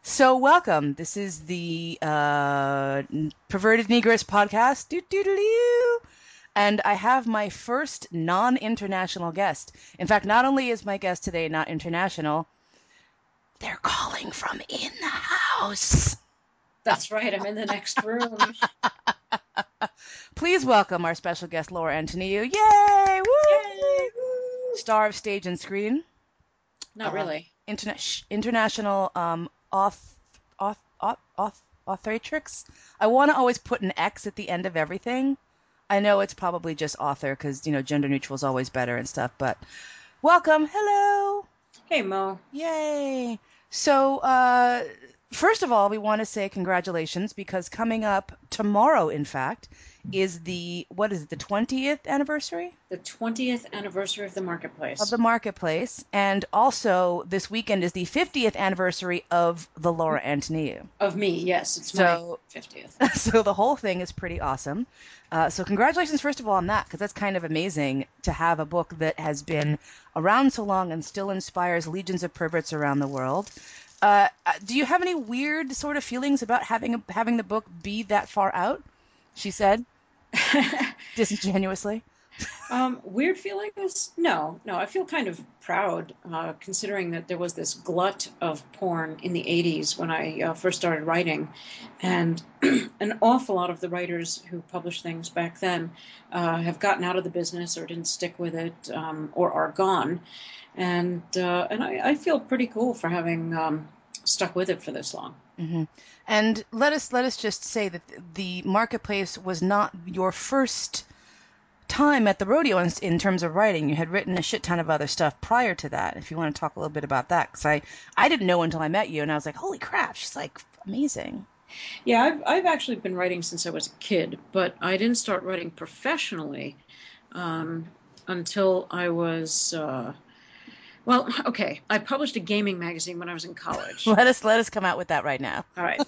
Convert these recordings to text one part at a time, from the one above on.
So welcome. This is the Perverted Negress podcast. Doo. And I have my first non-international guest. In fact, not only is my guest today not international, they're calling from in the house. That's right. I'm in the next room. Please welcome our special guest, Laura Antoniou. Yay! Woo! Yay! Woo! Star of stage and screen. Not really. International auth, authoritrix. I want to always put an X at the end of everything. I know it's probably just author because, gender neutral is always better and stuff, but welcome. Hello. Hey, Mo. Yay. So, first of all, we want to say congratulations because coming up tomorrow, in fact, is what is it, the 20th anniversary? The 20th anniversary of the Of Marketplace. the Marketplace. And also, this weekend is the 50th anniversary of the Laura Antoniou. Of me, yes. It's my So, 50th. so the whole thing is pretty awesome. So congratulations, first of all, on that, because that's kind of amazing to have a book that has been around so long and still inspires legions of perverts around the world. Do you have any weird sort of feelings about having the book be that far out? She said disingenuously. Weird feelings? No. I feel kind of proud, considering that there was this glut of porn in the 80s when I first started writing. And an awful lot of the writers who published things back then have gotten out of the business or didn't stick with it, or are gone. And I feel pretty cool for having stuck with it for this long. Hmm. And let us just say that the Marketplace was not your first time at the rodeo in terms of writing. You had written a shit ton of other stuff prior to that. If you want to talk a little bit about that, because I didn't know until I met you, and I was like, holy crap, she's like amazing. Yeah, I've actually been writing since I was a kid, but I didn't start writing professionally um, until I was, well, okay. I published a gaming magazine when I was in college. Let us come out with that right now. All right.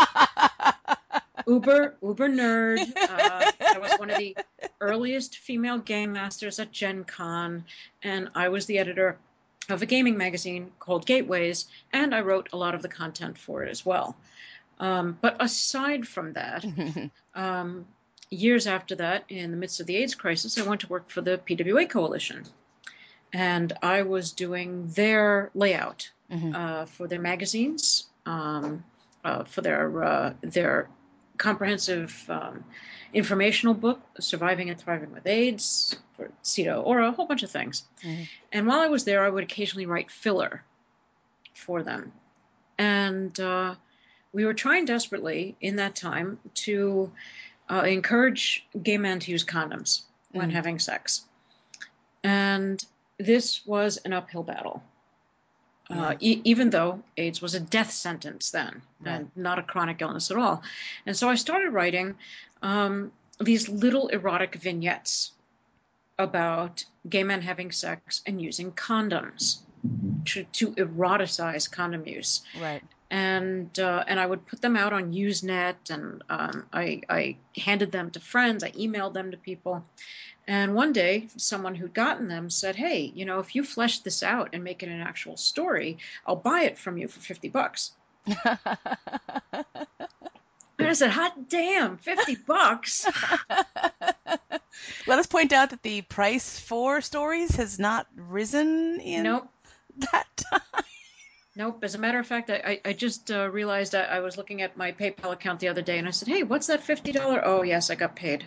Uber nerd. I was one of the earliest female game masters at Gen Con, and I was the editor of a gaming magazine called Gateways, and I wrote a lot of the content for it as well. But aside from that, um, years after that, in the midst of the AIDS crisis, I went to work for the PWA Coalition. And I was doing their layout Hmm. for their magazines, for their comprehensive informational book, Surviving and Thriving with AIDS, for CETO, or a whole bunch of things. Hmm. And while I was there, I would occasionally write filler for them. And we were trying desperately in that time to encourage gay men to use condoms when Hmm. having sex. And this was an uphill battle, Yeah. even though AIDS was a death sentence then Right. and not a chronic illness at all. And so I started writing these little erotic vignettes about gay men having sex and using condoms to eroticize condom use. Right. And I would put them out on Usenet, and I handed them to friends. I emailed them to people. And one day, someone who'd gotten them said, "Hey, if you flesh this out and make it an actual story, I'll buy it from you for $50." And I said, "Hot damn, $50?" Let us point out that the price for stories has not risen in Nope. that time. Nope. As a matter of fact, I just realized I was looking at my PayPal account the other day, and I said, "Hey, what's that $50?" Oh, yes, I got paid.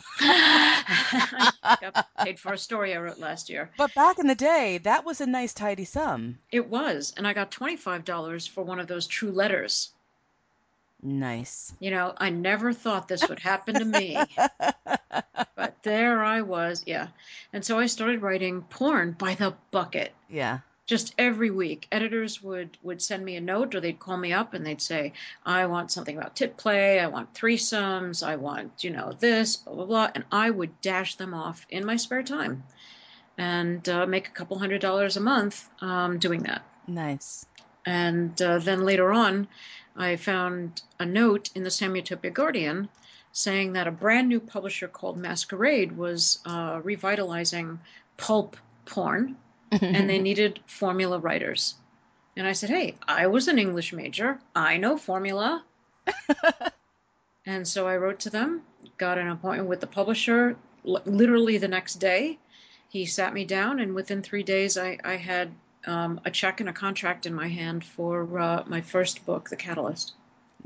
I got paid for a story I wrote last year. But back in the day, that was a nice tidy sum. It was, and I got $25 for one of those true letters. Nice. I never thought this would happen to me, but there I was, yeah. And so I started writing porn by the bucket. Yeah. Just every week, editors would send me a note, or they'd call me up and they'd say, "I want something about tit play, I want threesomes, I want, this, blah, blah, blah." And I would dash them off in my spare time and make a couple $100 a month doing that. Nice. And then later on, I found a note in the Samutopia Guardian saying that a brand new publisher called Masquerade was revitalizing pulp porn, and they needed formula writers. And I said, hey, I was an English major. I know formula. And so I wrote to them, got an appointment with the publisher literally the next day. He sat me down, and within 3 days, I had a check and a contract in my hand for my first book, The Catalyst.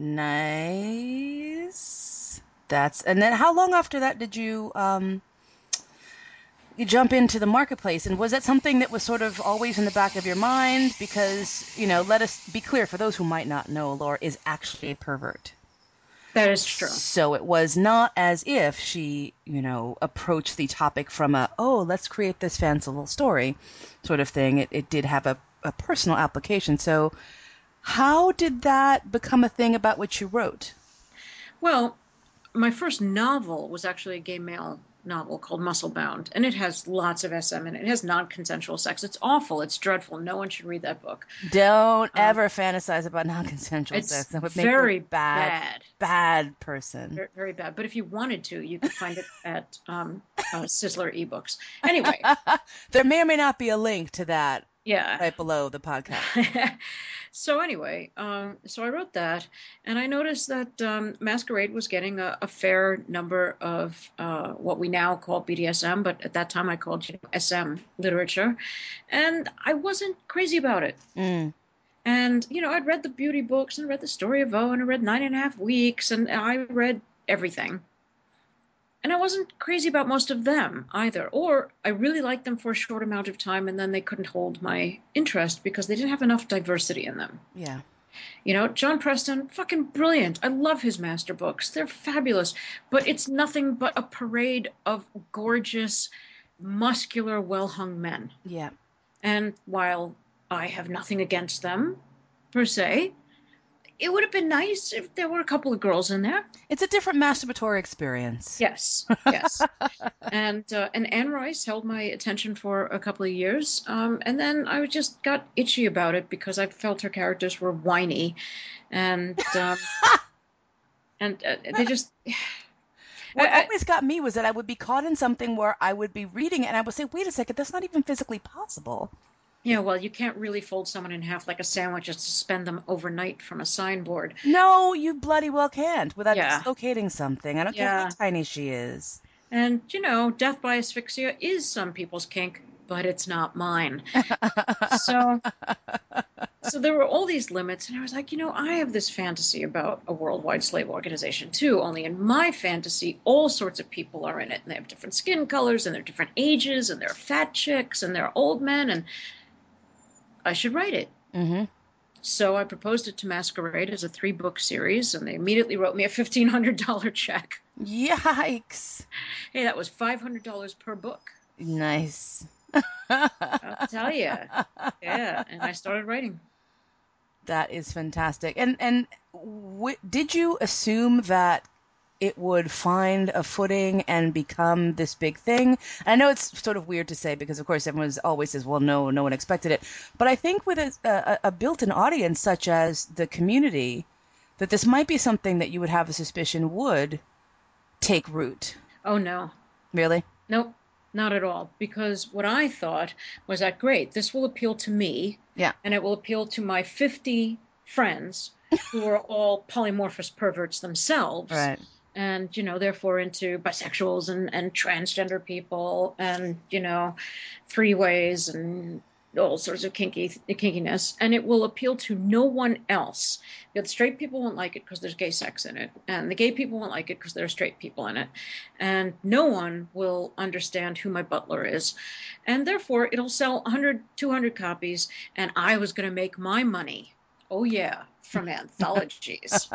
Nice. And then how long after that did you jump into the marketplace? And was that something that was sort of always in the back of your mind? Because, let us be clear, for those who might not know, Laura is actually a pervert. That is true. So it was not as if she, approached the topic from let's create this fanciful story sort of thing. It did have a personal application. So how did that become a thing about which you wrote? Well, my first novel was actually a gay male novel called Musclebound, and it has lots of SM in it. It has non-consensual sex. It's awful. It's dreadful. No one should read that book. Don't ever fantasize about non-consensual It's sex. That would make you very a bad person. Very, very bad. But if you wanted to, you could find it at Sizzler eBooks. Anyway, There may or may not be a link to that yeah. right below the podcast. So anyway, so I wrote that, and I noticed that Masquerade was getting a fair number of what we now call BDSM, but at that time I called SM literature, and I wasn't crazy about it. Mm. And, I'd read the beauty books and read The Story of O and I read 9.5 Weeks and I read everything. And I wasn't crazy about most of them either. Or I really liked them for a short amount of time and then they couldn't hold my interest because they didn't have enough diversity in them. Yeah. John Preston, fucking brilliant. I love his master books. They're fabulous. But it's nothing but a parade of gorgeous, muscular, well-hung men. Yeah. And while I have nothing against them, per se, it would have been nice if there were a couple of girls in there. It's a different masturbatory experience. Yes, yes. And Anne Rice held my attention for a couple of years, and then I just got itchy about it because I felt her characters were whiny, and they just. What always got me was that I would be caught in something where I would be reading it and I would say, wait a second, that's not even physically possible. Yeah, well, you can't really fold someone in half like a sandwich and suspend them overnight from a signboard. No, you bloody well can't without Yeah. dislocating something. I don't care how tiny she is. And, death by asphyxia is some people's kink, but it's not mine. So there were all these limits, and I was like, I have this fantasy about a worldwide slave organization too, only in my fantasy, all sorts of people are in it, and they have different skin colors, and they're different ages, and they're fat chicks, and they're old men, and I should write it. Mm-hmm. So I proposed it to Masquerade as a 3-book series, and they immediately wrote me a $1,500 check. Yikes. Hey, that was $500 per book. Nice. I'll tell you. Yeah, and I started writing. That is fantastic. And did you assume that it would find a footing and become this big thing? I know it's sort of weird to say because, of course, everyone always says, well, no one expected it. But I think with a built-in audience such as the community, that this might be something that you would have a suspicion would take root. Oh, no. Really? Nope, not at all. Because what I thought was that, great, this will appeal to me. Yeah. And it will appeal to my 50 friends who are all polymorphous perverts themselves. Right. And, therefore into bisexuals and transgender people and, three-ways and all sorts of kinkiness. And it will appeal to no one else. The straight people won't like it because there's gay sex in it. And the gay people won't like it because there are straight people in it. And no one will understand who my butler is. And therefore, it'll sell 100, 200 copies. And I was going to make my money. Oh, yeah, from anthologies.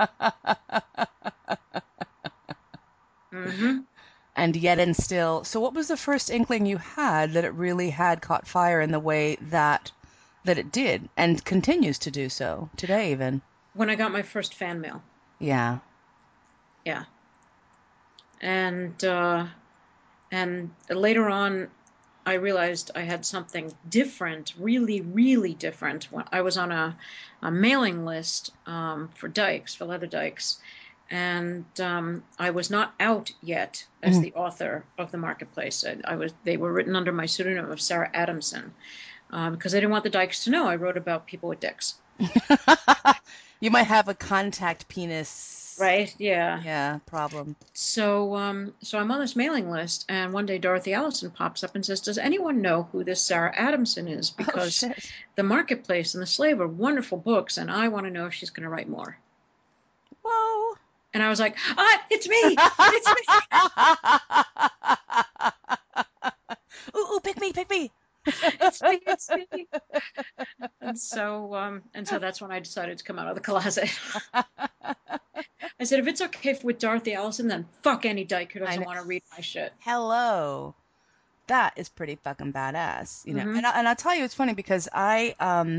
Mm-hmm. And yet and still. So what was the first inkling you had that it really had caught fire in the way that it did and continues to do so today even? When I got my first fan mail. Yeah. Yeah. And later on, I realized I had something different, really, really different. When I was on a mailing list for Dykes, for Leather Dykes, and I was not out yet as the author of the marketplace. They were written under my pseudonym of Sarah Adamson. because I didn't want the dykes to know I wrote about people with dicks. You might have a contact penis, Right? Yeah. yeah, problem. So I'm on this mailing list, and one day Dorothy Allison pops up and says, "Does anyone know who this Sarah Adamson is? Oh Because shit. The Marketplace and The Slave are wonderful books, and I want to know if she's going to write more." Whoa. And I was like, it's me! It's me! Ooh, pick me, pick me. It's me! It's me! And so that's when I decided to come out of the closet. I said, if it's okay with Dorothy Allison, then fuck any dyke who I doesn't know. want to read my shit. Hello. That is pretty fucking badass, you know. Mm-hmm. And I'll tell you, it's funny because I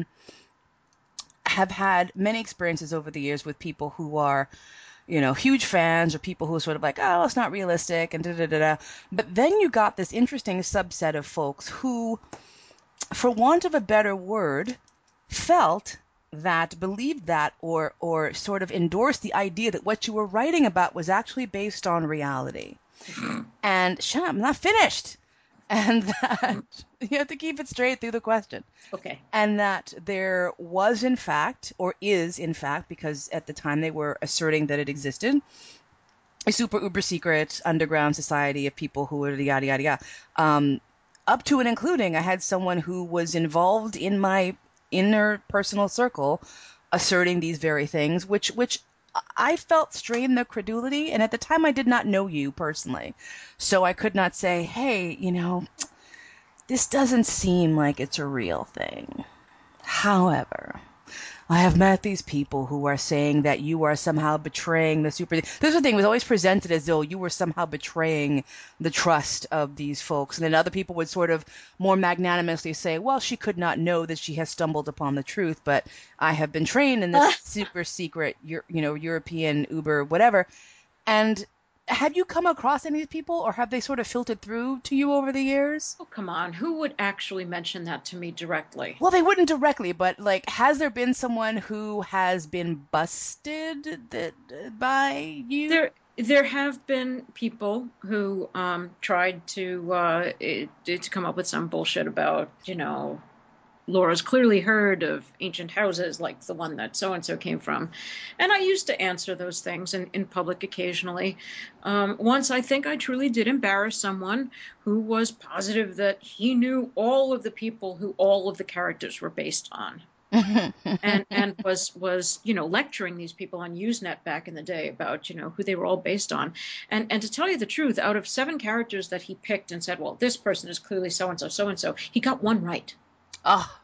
have had many experiences over the years with people who are, you know, huge fans or people who are sort of like, oh, it's not realistic and da da da da. But then you got this interesting subset of folks who, for want of a better word, felt that, believed that, or sort of endorsed the idea that what you were writing about was actually based on reality. And shut up, I'm not finished. And that you have to keep it straight through the question. Okay. And that there was, in fact, or is, in fact, because at the time they were asserting that it existed, a super uber secret underground society of people who were yada yada yada. Up to and including, I had someone who was involved in my inner personal circle asserting these very things, which I felt strained their credulity. And at the time, I did not know you personally, so I could not say, hey, you know, this doesn't seem like it's a real thing. However, I have met these people who are saying that you are somehow betraying the super. This is the thing, it was always presented as though you were somehow betraying the trust of these folks. And then other people would sort of more magnanimously say, well, she could not know that she has stumbled upon the truth, but I have been trained in this super secret, European Uber, whatever. And have you come across any of these people, or have they sort of filtered through to you over the years? Oh, come on. Who would actually mention that to me directly? Well, they wouldn't directly, but like, has there been someone who has been busted by you? There have been people who tried to come up with some bullshit about, Laura's clearly heard of ancient houses like the one that so and so came from. And I used to answer those things in public occasionally. Once I think I truly did embarrass someone who was positive that he knew all of the people who all of the characters were based on. And was lecturing these people on Usenet back in the day about who they were all based on, and to tell you the truth, out of 7 characters that he picked and said, well, this person is clearly so and so, so and so, he got one right. Oh,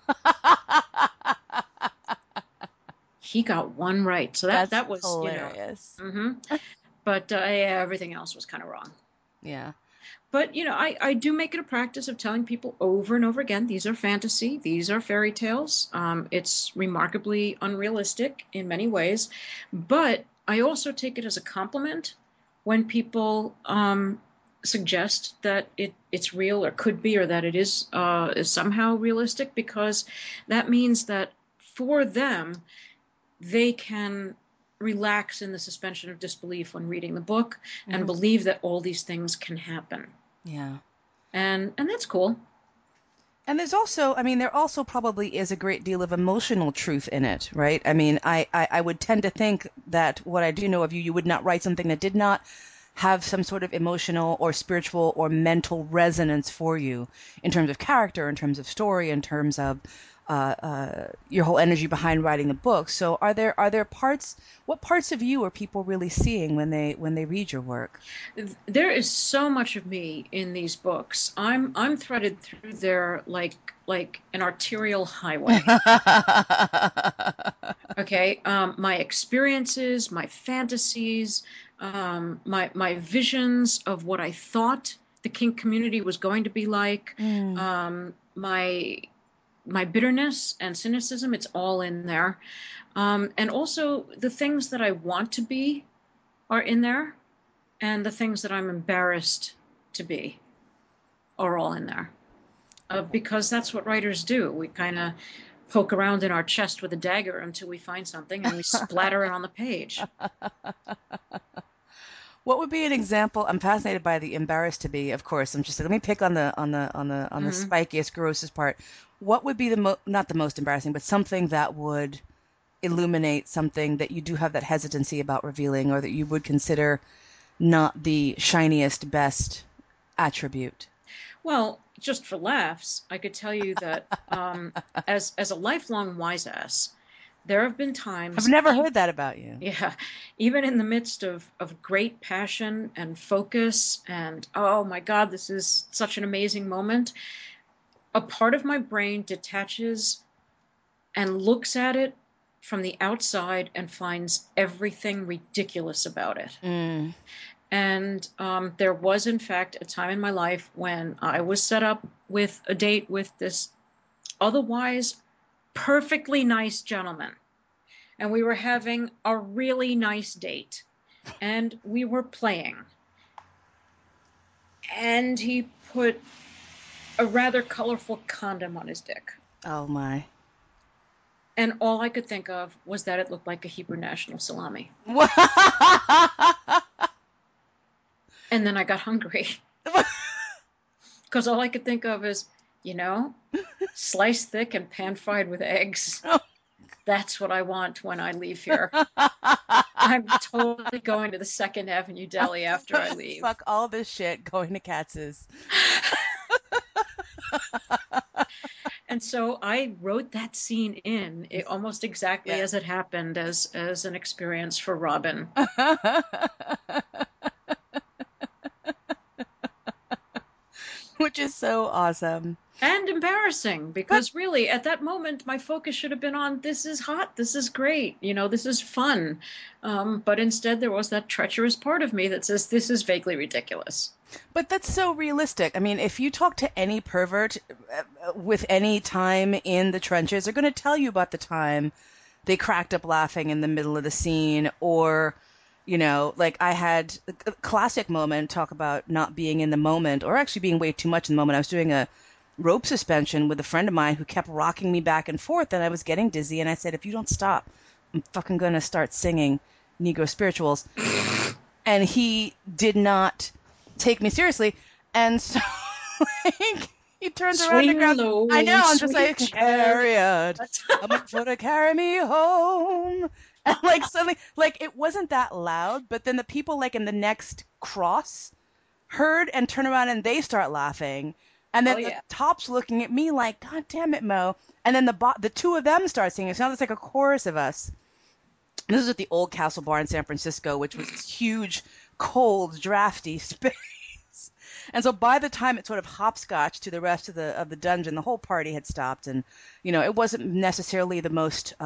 He got one right. So that's that was, hilarious. but yeah, everything else was kind of wrong. Yeah. But I do make it a practice of telling people over and over again, these are fantasy, these are fairy tales. It's remarkably unrealistic in many ways, but I also take it as a compliment when people suggest that it's real or could be, or that it is somehow realistic, because that means that for them, they can relax in the suspension of disbelief when reading the book and believe that all these things can happen. Yeah. And that's cool. And there's also, I mean, there also probably is a great deal of emotional truth in it, right? I mean, I would tend to think that what I do know of you, you would not write something that did not have some sort of emotional or spiritual or mental resonance for you in terms of character, in terms of story, in terms of your whole energy behind writing the book. So are there parts, what parts of you are people really seeing when they read your work? There is so much of me in these books. I'm threaded through there like an arterial highway. Okay, my experiences, my fantasies, my visions of what I thought the kink community was going to be like, Mm. my bitterness and cynicism, it's all in there. And also the things that I want to be are in there, and the things that I'm embarrassed to be are all in there. Because that's what writers do. We kind of poke around in our chest with a dagger until we find something and we splatter it on the page. What would be an example? I'm fascinated by the embarrassed to be, of course. I'm just like, let me pick on the Hmm. spikiest, grossest part. What would be not the most embarrassing, but something that would illuminate something that you do have that hesitancy about revealing, or that you would consider not the shiniest, best attribute? Well, just for laughs, I could tell you that as a lifelong wise ass, there have been I've times, never heard that about you. yeah, even in the midst of great passion and focus, and oh my God, this is such an amazing moment, a part of my brain detaches and looks at it from the outside and finds everything ridiculous about it. Mm. And there was, in fact, a time in my life when I was set up with a date with this otherwise perfectly nice gentleman. And we were having a really nice date. And we were playing. And he put a rather colorful condom on his dick. Oh my. And all I could think of was that it looked like a Hebrew national salami. And then I got hungry because all I could think of is, you know, sliced thick and pan fried with eggs. That's what I want when I leave here. I'm totally going to the Second Avenue Deli after I leave. Fuck all this shit going to Katz's. And so I wrote that scene in almost exactly Yeah. as it happened as an experience for Robin. Which is so awesome. And embarrassing But because really at that moment my focus should have been on this is hot, this is great, this is fun. But instead there was that treacherous part of me that says this is vaguely ridiculous. but that's so realistic. I mean, if you talk to any pervert with any time in the trenches, they're going to tell you about the time they cracked up laughing in the middle of the scene, or like I had a classic moment, talk about not being in the moment, or actually being way too much in the moment. I was doing a rope suspension with a friend of mine who kept rocking me back and forth, and I was getting dizzy, and I said, if you don't stop, I'm fucking gonna start singing Negro spirituals. And he did not take me seriously. And so like, he turns around and Swing grabs, I low, know, I'm just sweet like, chariot, chariot. coming for to carry me home. And like suddenly, like it wasn't that loud, but then the people like in the next cross heard and turn around and they start laughing. And Oh then the yeah. top's looking at me like, God damn it, Mo. And then the two of them start singing. It sounds like a chorus of us. This is at the old Castle Bar in San Francisco, which was this huge, cold, drafty space. And so by the time it sort of hopscotched to the rest of the dungeon, the whole party had stopped, and it wasn't necessarily the most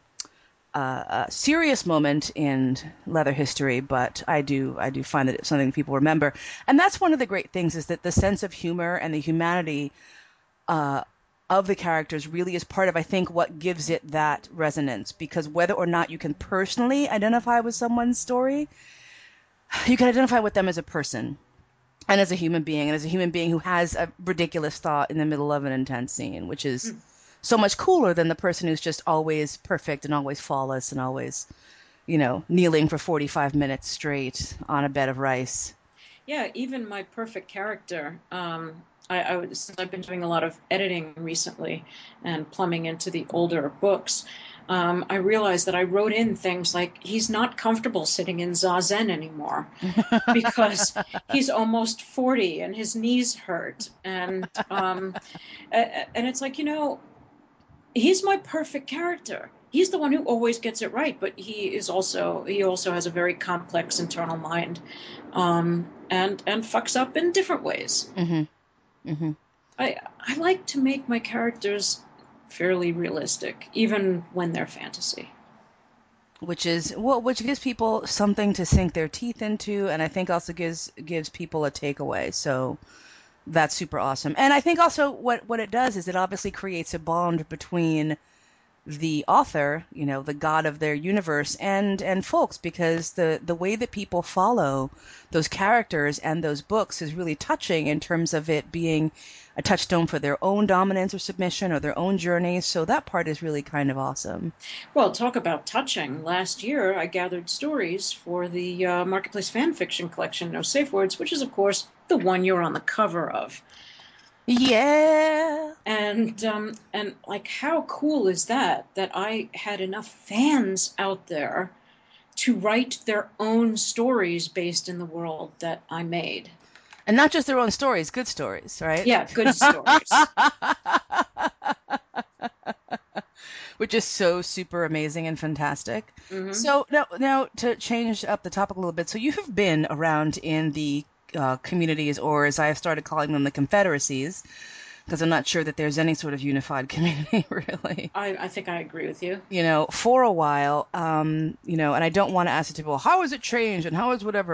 serious moment in leather history, but I do find that it's something people remember, and that's one of the great things is that the sense of humor and the humanity uh, of the characters really is part of, I think, what gives it that resonance. Because whether or not you can personally identify with someone's story, you can identify with them as a person and as a human being, and as a human being who has a ridiculous thought in the middle of an intense scene, which is Mm. so much cooler than the person who's just always perfect and always flawless and always, kneeling for 45 minutes straight on a bed of rice. Yeah, even my perfect character. Since I've been doing a lot of editing recently and plumbing into the older books, I realized that I wrote in things like he's not comfortable sitting in zazen anymore because he's almost 40 and his knees hurt, and it's like he's my perfect character. He's the one who always gets it right, but he also has a very complex internal mind, and fucks up in different ways. Hmm. Hmm. I like to make my characters fairly realistic, even when they're fantasy. Which gives people something to sink their teeth into, and I think also gives people a takeaway. So that's super awesome. And I think also what it does is it obviously creates a bond between the author, the god of their universe, and folks, because the way that people follow those characters and those books is really touching in terms of it being a touchstone for their own dominance or submission or their own journeys. So that part is really kind of awesome. Well, talk about touching. Last year, I gathered stories for the Marketplace fan fiction collection, No Safe Words, which is, of course, the one you're on the cover of. Yeah. And like, how cool is that? That I had enough fans out there to write their own stories based in the world that I made. And not just their own stories, good stories, right? Yeah, good stories. Which is so super amazing and fantastic. Mm-hmm. So now to change up the topic a little bit. So you have been around in the communities, or as I have started calling them, the confederacies, because I'm not sure that there's any sort of unified community really. I think I agree with you. For a while, and I don't want to ask it to, well, how has it changed and how is whatever.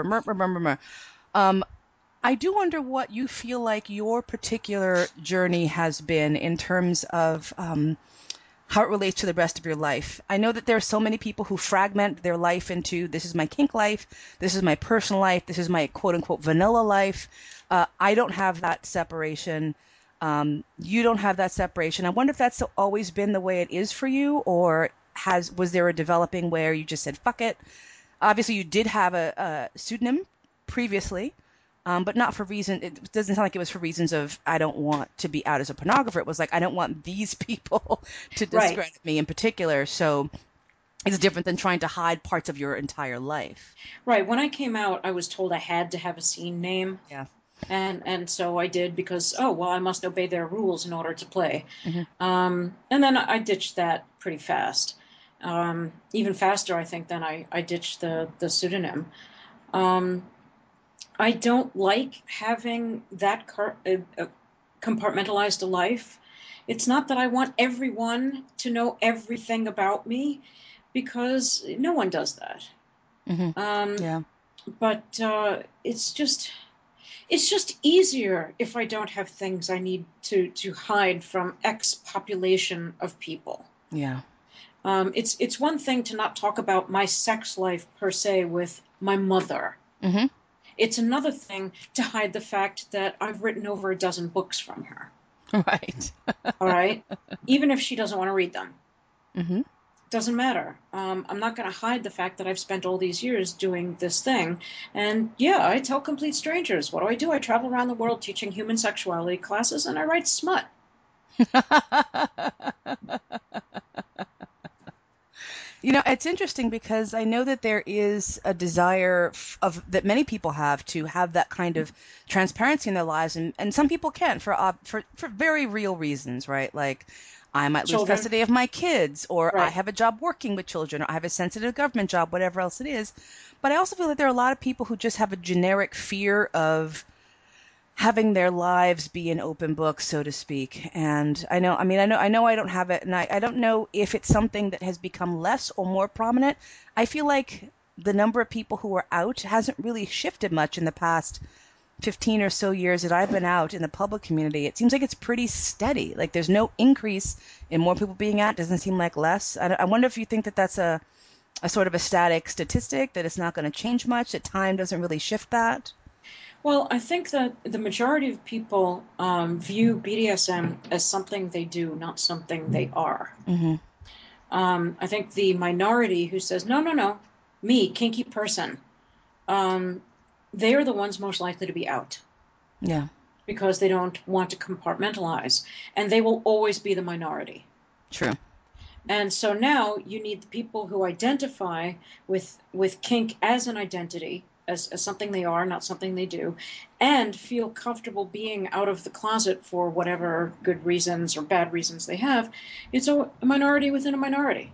Um, I do wonder what you feel like your particular journey has been in terms of how it relates to the rest of your life. I know that there are so many people who fragment their life into, this is my kink life, this is my personal life, this is my quote unquote vanilla life. I don't have that separation. You don't have that separation. I wonder if that's always been the way it is for you, or was there a developing where you just said, fuck it? Obviously, you did have a pseudonym previously, but not for reason. It doesn't sound like it was for reasons of I don't want to be out as a pornographer. It was like I don't want these people to Right. discredit me in particular. So it's different than trying to hide parts of your entire life. Right. When I came out, I was told I had to have a scene name. Yeah. And so I did because, oh, well, I must obey their rules in order to play. Hmm. And then I ditched that pretty fast. Even faster, I think, than I ditched the pseudonym. Um, I don't like having that compartmentalized a life. It's not that I want everyone to know everything about me, because no one does that. Hmm. Um, Yeah. but it's just easier if I don't have things I need to hide from X population of people. Yeah. It's one thing to not talk about my sex life per se with my mother. Hmm. It's another thing to hide the fact that I've written over a dozen books from her. Right. All right, even if she doesn't want to read them, Hmm. doesn't matter. I'm not going to hide the fact that I've spent all these years doing this thing. And yeah, I tell complete strangers. What do? I travel around the world teaching human sexuality classes, and I write smut. It's interesting because I know that there is a desire of that many people have to have that kind of transparency in their lives, and some people can't for very real reasons, right? Like I might lose Children, custody of my kids, or I right. have a job working with children, or I have a sensitive government job, whatever else it is. But I also feel that there are a lot of people who just have a generic fear of having their lives be an open book, so to speak. And I know I don't have it, and I don't know if it's something that has become less or more prominent. I feel like the number of people who are out hasn't really shifted much in the past 15 or so years that I've been out in the public community. It seems like it's pretty steady. Like there's no increase in more people being out. It doesn't seem like less. I wonder if you think that that's a sort of a static statistic, that it's not going to change much, that time doesn't really shift that. Well, I think that the majority of people view BDSM as something they do, not something they are. Hmm. I think the minority who says, no, no, no, me, kinky person, um, they are the ones most likely to be out Yeah, because they don't want to compartmentalize. And they will always be the minority. true. And so now you need the people who identify with kink as an identity, as something they are, not something they do, and feel comfortable being out of the closet for whatever good reasons or bad reasons they have. It's a minority within a minority.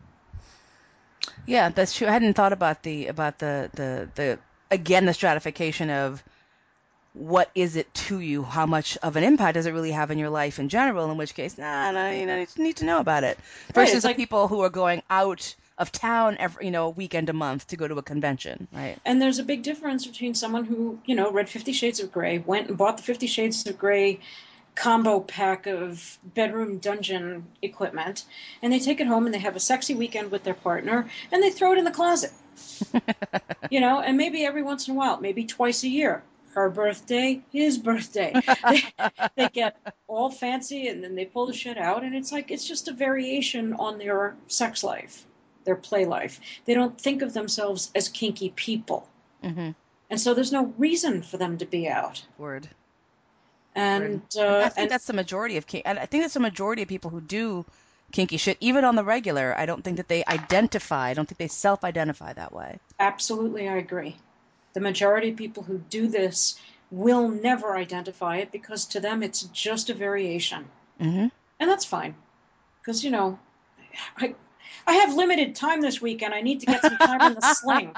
Yeah, that's true. I hadn't thought about the again the stratification of what is it to you? How much of an impact does it really have in your life in general? In which case, nah, nah, you need to know about it. Right. Versus It's the like, people who are going out of town every, a weekend a month to go to a convention, right? and there's a big difference between someone who, read 50 Shades of Grey, went and bought the 50 Shades of Grey combo pack of bedroom dungeon equipment, and they take it home and they have a sexy weekend with their partner, and they throw it in the closet. And maybe every once in a while, maybe twice a year, her birthday, his birthday, they get all fancy and then they pull the shit out, and it's just a variation on their sex life, their play life. They don't think of themselves as kinky people. Mm-hmm. And so there's no reason for them to be out. Word. And I think that's the majority of and I think that's the majority of people who do kinky shit, even on the regular. I don't think that they identify. I don't think they self-identify that way. Absolutely, I agree. The majority of people who do this will never identify it because to them it's just a variation. Mm-hmm. And that's fine. Because, I, I have limited time this weekend. I need to get some time in the sling.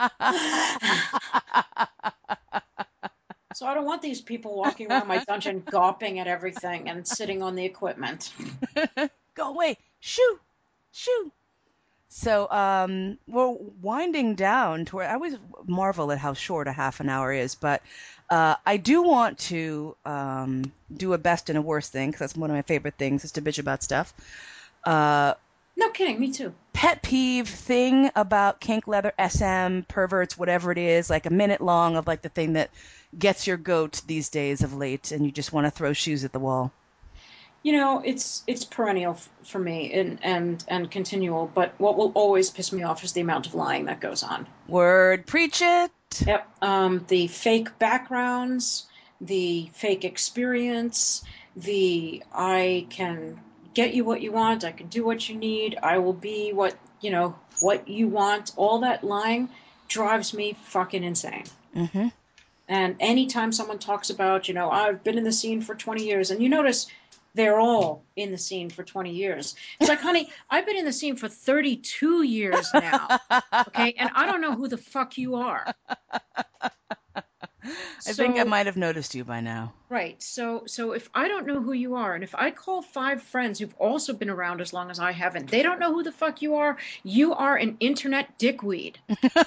So I don't want these people walking around my dungeon gawping at everything and sitting on the equipment. Go away. Shoo. Shoo. So we're winding down to where I always marvel at how short a half an hour is, but I do want to do a best and a worst thing, because that's one of my favorite things is to bitch about stuff. No kidding, me too. Pet peeve thing about kink, leather, SM, perverts, whatever it is, like a minute long of like the thing that gets your goat these days of late, and you just want to throw shoes at the wall. It's perennial for me and continual, but what will always piss me off is the amount of lying that goes on. Word, preach it. Yep. The fake backgrounds, the fake experience, the I can get you what you want, I can do what you need, I will be what you want. All that lying drives me fucking insane. Mm-hmm. And anytime someone talks about, I've been in the scene for 20 years, and you notice they're all in the scene for 20 years. It's like, honey, I've been in the scene for 32 years now. Okay. And I don't know who the fuck you are. I think I So, might have noticed you by now. right. So if I don't know who you are, and if I call 5 friends who've also been around as long as I haven't, they don't know who the fuck you are an internet dickweed.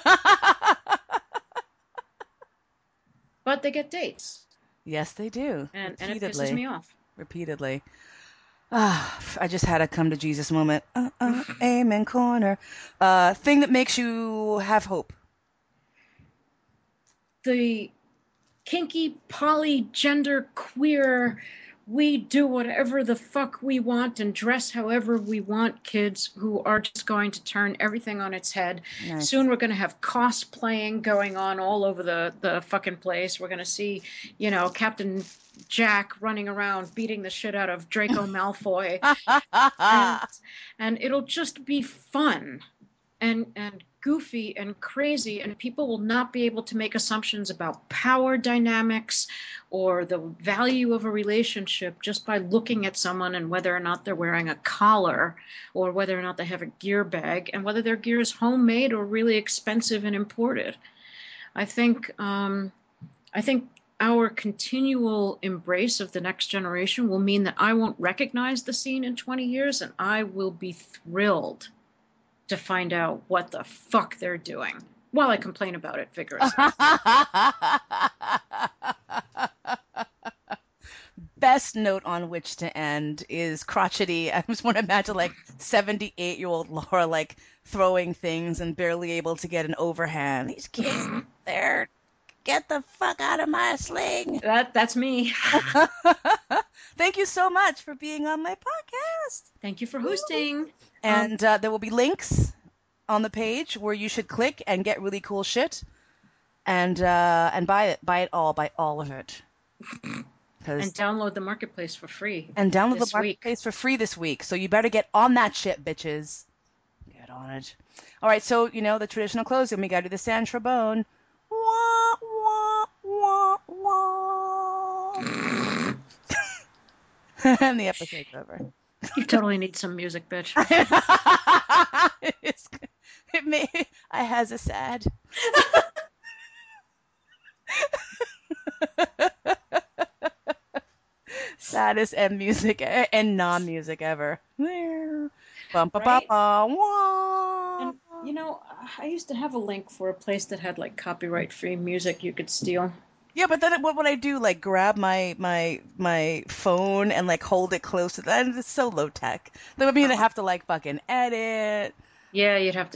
But they get dates. Yes, they do. And it pisses Repeatedly. me off. Repeatedly. I just had a come to Jesus moment. Amen corner. Thing that makes you have hope. The kinky, poly, gender, queer, we do whatever the fuck we want and dress however we want kids who are just going to turn everything on its head. Nice. Soon we're going to have cosplaying going on all over the fucking place. We're going to see, Captain Jack running around beating the shit out of Draco Malfoy. and it'll just be fun and goofy and crazy, and people will not be able to make assumptions about power dynamics or the value of a relationship just by looking at someone and whether or not they're wearing a collar or whether or not they have a gear bag and whether their gear is homemade or really expensive and imported. I think our continual embrace of the next generation will mean that I won't recognize the scene in 20 years, and I will be thrilled to find out what the fuck they're doing while I complain about it vigorously. Best note on which to end is crotchety. I just want to imagine like 78-year-old Laura like throwing things and barely able to get an overhand. These kids, they're get the fuck out of my sling. That's me. Thank you so much for being on my podcast. Thank you for hosting. And there will be links on the page where you should click and get really cool shit, and buy all of it. And download the marketplace for free. And download the marketplace for free this week. So you better get on that shit, bitches. Get on it. All right, so the traditional closing. We got to do the San Trabone. Wah, wah, wah, wah. And the episode's over. You totally need some music, bitch. I has a sad. Saddest end music and non-music ever. Right? And, I used to have a link for a place that had like copyright-free music you could steal. Yeah, but then what would I do? Like grab my phone and like hold it close to that? It's so low tech. That would mean I Uh, have to like fucking edit. yeah, you'd have